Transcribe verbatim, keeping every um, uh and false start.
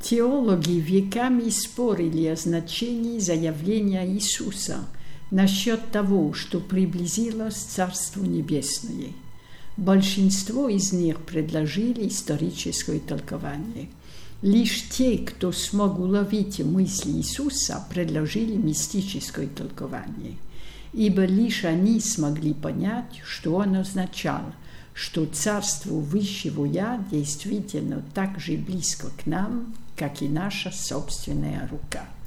Теологи веками спорили о значении заявления Иисуса насчет того, что приблизилось Царство Небесное. Большинство из них предложили историческое толкование. Лишь те, кто смог уловить мысли Иисуса, предложили мистическое толкование, ибо лишь они смогли понять, что он означал, что Царство Высшего Я действительно так же близко к нам, как и наша собственная рука.